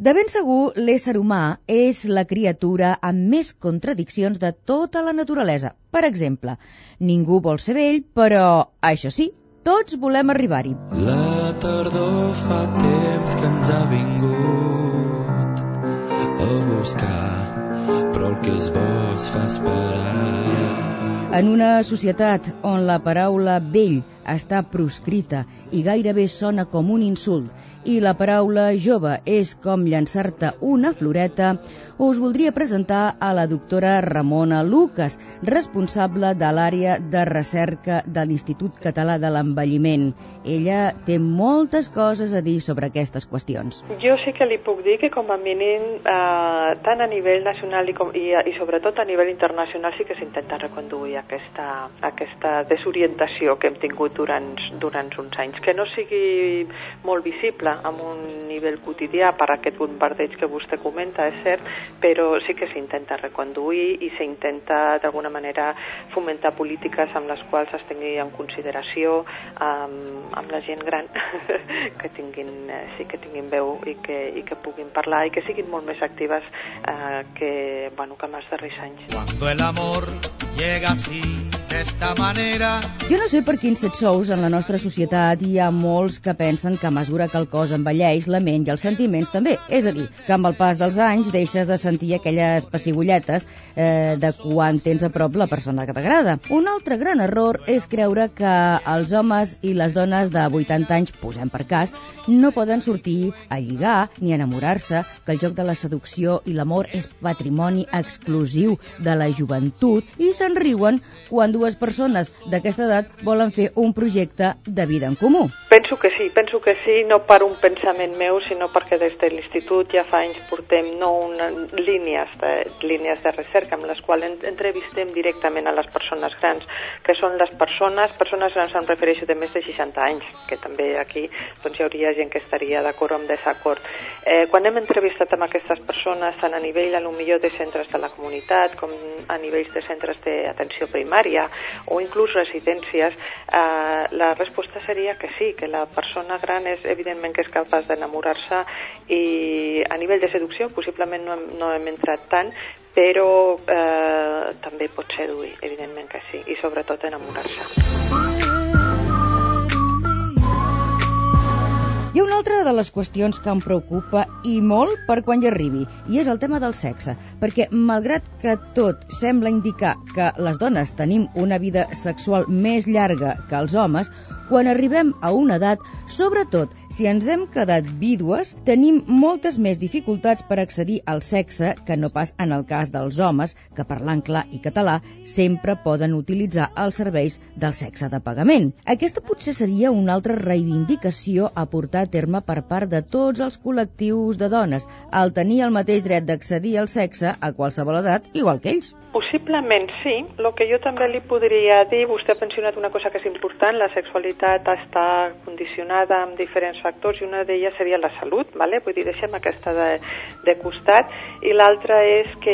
De ben segur, l'ésser humà és la criatura amb més contradiccions de tota la naturalesa. Per exemple, ningú vol ser vell, però, això sí, tots volem arribar-hi. La tardor fa temps que ens ha vingut a buscar, però el que és bo es fa esperar. En una societat on la paraula vell està proscrita i gairebé sona com un insult i la paraula jove és com llançar-te una floreta, us voldria presentar a la doctora Ramona Lucas, responsable de l'àrea de recerca de l'Institut Català de l'Envelliment. Ella té moltes coses a dir sobre aquestes qüestions. Jo sí que li puc dir que com a mínim, tant a nivell nacional i sobretot a nivell internacional sí que s'intenta reconduir aquesta desorientació que hem tingut durant uns anys. Que no sigui molt visible amb un nivell quotidià per aquest bombardeig que vostè comenta, és cert, però sí que s'intenta reconduir i s'intenta d'alguna manera fomentar polítiques amb les quals es tingui en consideració amb la gent gran que tinguin veu i que puguin parlar i que siguin molt més actives que en els darrers anys. Cuando el amor llega así, de esta manera... Jo no sé per quins sous en la nostra societat hi ha molts que pensen que a mesura que el cos envelleix, la ment i els sentiments també. És a dir, que amb el pas dels anys deixes de sentir aquelles pessigolletes de quan tens a prop la persona que t'agrada. Un altre gran error és creure que els homes i les dones de 80 anys, posem per cas, no poden sortir a lligar ni a enamorar-se, que el joc de la seducció i l'amor és patrimoni exclusiu de la joventut i se'n riuen quan dues persones d'aquesta edat volen fer un projecte de vida en comú. Penso que sí, no per un pensament meu, sinó perquè des de l'Institut ja fa anys portem línies de recerca amb les quals entrevistem directament a les persones grans, que són les persones grans em refereixo de més de 60 anys, que també aquí hi hauria gent que estaria d'acord o en desacord. Quan hem entrevistat amb aquestes persones, tant a nivell potser de centres de la comunitat com a nivells de centres d'atenció primària o inclús residències, la resposta seria que sí, que la persona gran és evidentment que és capaç d'enamorar-se i a nivell de seducció possiblement no hem entrat tant, però també pot seduir, evidentment que sí, i sobretot enamorar-se. Hi ha una altra de les qüestions que em preocupa i molt per quan hi arribi, i és el tema del sexe, perquè malgrat que tot sembla indicar que les dones tenim una vida sexual més llarga que els homes, quan arribem a una edat, sobretot si ens hem quedat vídues, tenim moltes més dificultats per accedir al sexe que no pas en el cas dels homes, que parlant clar i català sempre poden utilitzar els serveis del sexe de pagament. Aquesta potser seria una altra reivindicació a portar a terme per part de tots els col·lectius de dones, al tenir el mateix dret d'accedir al sexe a qualsevol edat, igual que ells. Possiblement sí. El que jo també li podria dir, vostè ha mencionat una cosa que és important, la sexualitat està condicionada amb diferents factors i una d'elles seria la salut, ¿vale? Vull dir, deixem aquesta de costat, i l'altra és que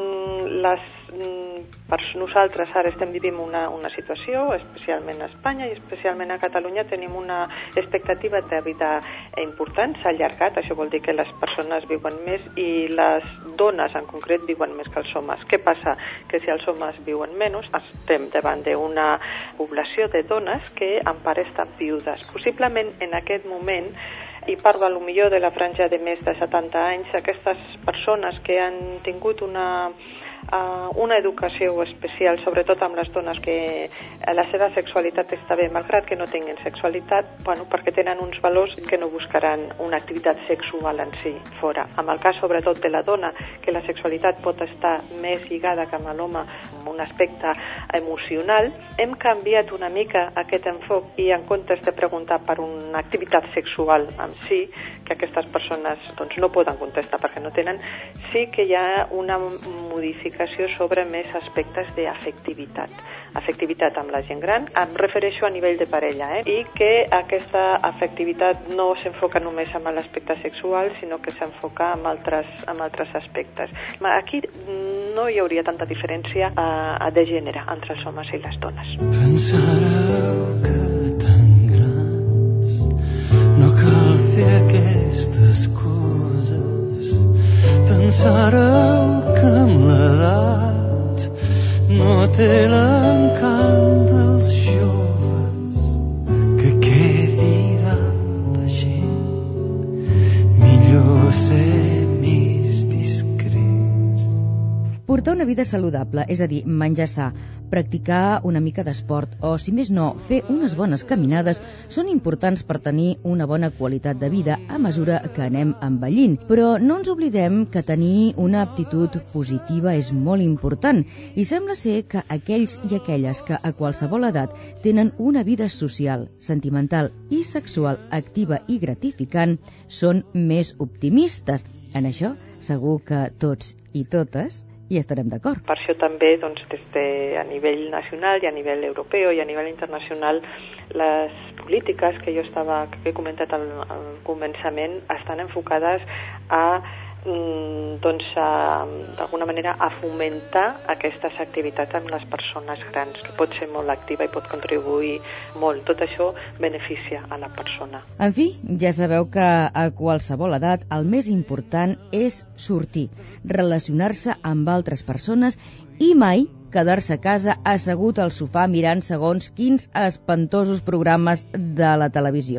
nosaltres ara estem vivint una situació, especialment a Espanya i especialment a Catalunya tenim una expectativa de vida important, s'ha allargat, això vol dir que les persones viuen més i les dones en concret viuen més que els homes. Què passa? Que si els homes viuen menys, estem davant d'una població de dones que en part estan viudes. Possiblement en aquest moment, i parlo potser de la franja de més de 70 anys, aquestes persones que han tingut una educació especial, sobretot amb les dones que la seva sexualitat està bé, malgrat que no tinguin sexualitat, perquè tenen uns valors que no buscaran una activitat sexual en si fora. En el cas sobretot de la dona, que la sexualitat pot estar més lligada que amb l'home amb un aspecte emocional, hem canviat una mica aquest enfoc i en comptes de preguntar per una activitat sexual en si, que aquestes persones no poden contestar perquè no tenen, sí que hi ha una modificació sobre més aspectes d'afectivitat. Afectivitat amb la gent gran, em refereixo a nivell de parella, i que aquesta afectivitat no s'enfoca només en l'aspecte sexual, sinó que s'enfoca en altres aspectes. Aquí no hi hauria tanta diferència de gènere entre els homes i les dones. Pensareu que tan grans no cal fer aquestes coses pensàreu que amb l'edat no té l'encant dels joves, que què diran la gent, millor ser més discrets. Portar una vida saludable, és a dir, menjar sa, practicar una mica d'esport o, si més no, fer unes bones caminades són importants per tenir una bona qualitat de vida a mesura que anem envellint. Però no ens oblidem que tenir una aptitud positiva és molt important i sembla ser que aquells i aquelles que a qualsevol edat tenen una vida social, sentimental i sexual activa i gratificant són més optimistes. En això segur que tots i totes i estarem d'acord. Per això també, doncs, a nivell nacional i a nivell europeu i a nivell internacional, les polítiques que he comentat al començament estan enfocades a d'alguna manera a fomentar aquestes activitats amb les persones grans, que pot ser molt activa i pot contribuir molt. Tot això beneficia a la persona. En fi, ja sabeu que a qualsevol edat el més important és sortir, relacionar-se amb altres persones i mai quedar-se a casa assegut al sofà mirant segons quins espantosos programes de la televisió.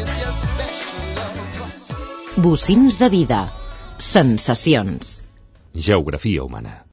Bocins de vida. Sensacions. Geografia humana.